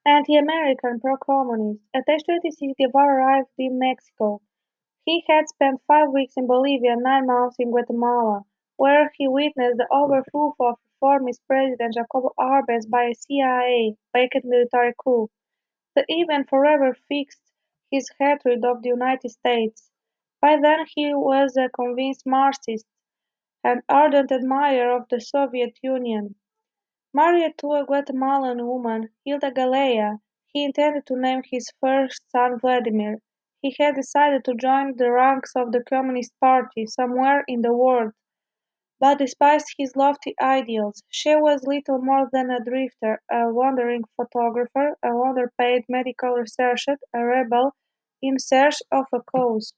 Anti-American pro-communist, attached to Guevara arrived in Mexico. He had spent 5 weeks in Bolivia and 9 months in Guatemala, where he witnessed the overthrow of reformist President Jacobo Arbenz by a CIA-backed military coup. The event forever fixed his hatred of the United States. By then he was a convinced Marxist, an ardent admirer of the Soviet Union. Married to a Guatemalan woman, Hilda Galea, he intended to name his first son Vladimir. He had decided to join the ranks of the Communist Party somewhere in the world, but despite his lofty ideals, she was little more than a drifter, a wandering photographer, a underpaid medical researcher, a rebel in search of a cause.